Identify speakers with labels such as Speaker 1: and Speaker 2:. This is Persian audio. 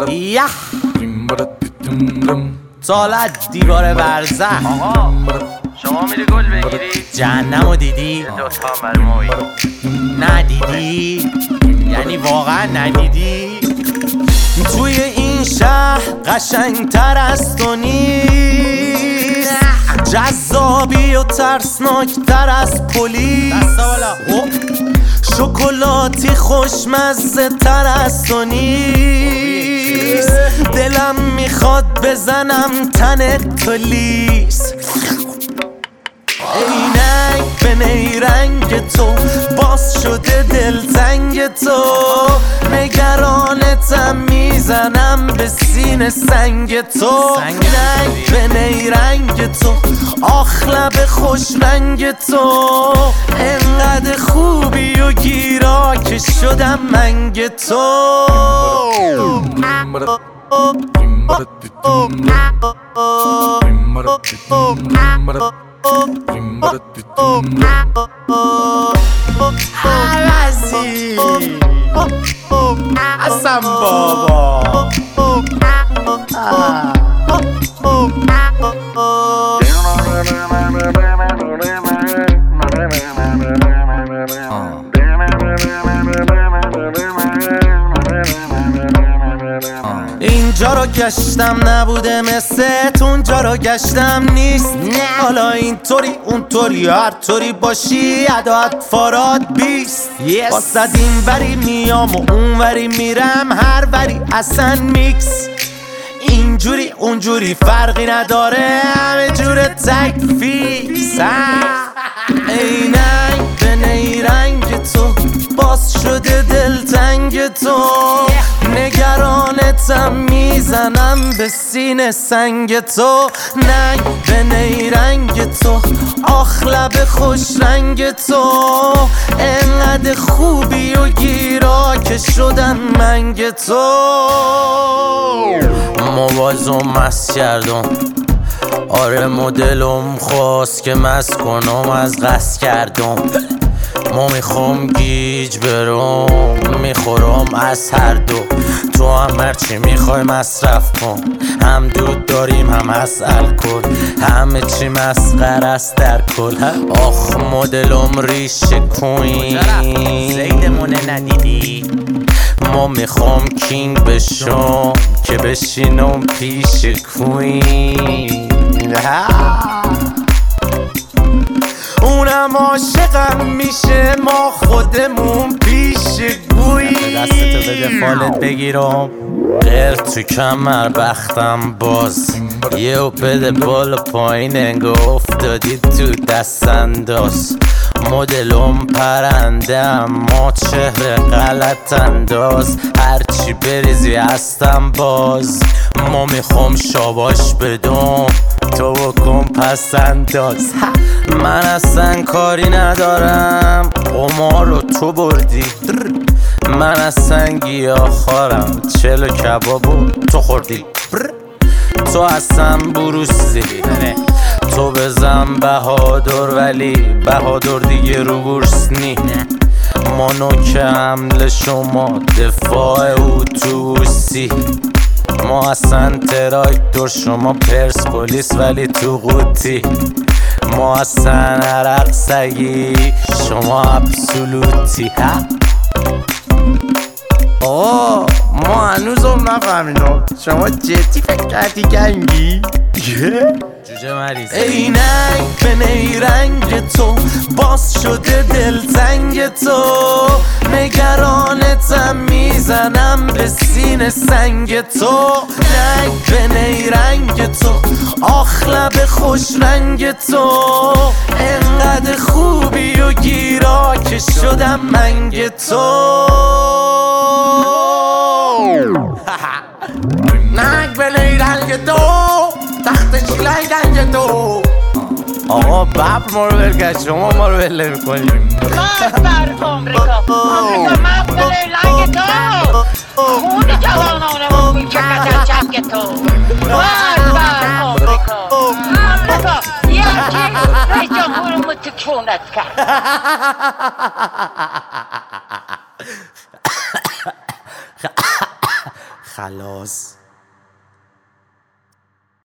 Speaker 1: یه سالت دیوار برزخ.
Speaker 2: آقا شما میری گل بگیری؟
Speaker 1: جهنمو دیدی؟
Speaker 2: دوتا برای ما
Speaker 1: ندیدی؟ یعنی واقعا ندیدی؟ توی این شهر قشنگتر از تو نیست، جذابی و ترسناکتر از پلیس، شکلاتی خوشمزه تر از تو نیست. دلم میخواد بزنم تن تو لیس. عینک به نیرنگ تو باز شده دلتنگ تو، نگرانتم میزنم به سینه سنگ تو. عینک به نیرنگ تو آخ لب خوش رنگ تو، انقدر خوبی و گیرا که شدم منگ تو. عوضی حسن بابا اینجا رو گشتم نبوده مثل اونجا رو گشتم نیست. حالا اینطوری اونطوری هر طوری باشی عداد فاراد بیست. واسد این وری میام و اون وری میرم، هر وری اصلا میکس. اینجوری اونجوری فرقی نداره، همه جور تک فیکس. عینک به نیرنگ تو باز شده دلتنگ تو، نگرانتم میزنم به سینه سنگ تو. ننگ به نیرنگ تو آخ لب خوش رنگ تو، انقدر خوبی و گیرا که شدن منگ تو. موازم مست کردم، آره مدلم خواست که مست کنم از قصد کردم. ما میخوام گیج برم میخورم از هر دو، تو هم هرچی میخوای مصرف کن، هم دود داریم هم از الکل، همه چی مسخره است در کل. آخ مدلم ریشه کوین زیدمونه ندیدی. ما میخوام کینگ بشم که بشینم پیش کوین، اونم عاشقم میشه ما خودمون پیش گویی. دستتو بده فالت بگیرم غیر تو کمر بختم باز، یهو بده بالا پایین انگار افتادی تو دست انداز. مدلم پرنده اما چهره غلط انداز، هرچی بریزی هستم باز. ما میخوام شاباش بدم تو بکن پس انداز. من اصلا کاری ندارم قمار رو تو بردی، من اصلا گیاهخوارم چلو کبابو تو خوردی. تو اصلا بروسی تو بزن بهادر، ولی بهادر دیگه رو بورس نی. ما نوک حمله شما دفاع اتوبوسی، ما اصلا تراکتور شما پرسپولیس ولی تو قوطی. ما اصلا عرق سگی شما ابسولوتی. آه ما هنوزم نفهمیدم شما جدی فکر کردی گنگی؟ جوجه مریض. عینک به نیرنگ تو باز شده دلتنگ تو، نگرانتم میزنم به سینه سنگ تو. ننگ به نیرنگ تو آخ لب خوش رنگ تو، انقدر خوبی و گیرا که شدم منگ تو. ننگ به نیرنگ تو تخت چیلای دنگ تو. آقا ببر ما رو برگرد، شما ما رو بله میکنیم.
Speaker 3: خواهد بر آمریکا مفت لنگ تو، خون جوانانمون میچکد از چنگ تو. خواهد بر آمریکا یکی رئیس جمهورمون تو کونت کرد.
Speaker 1: خلاص.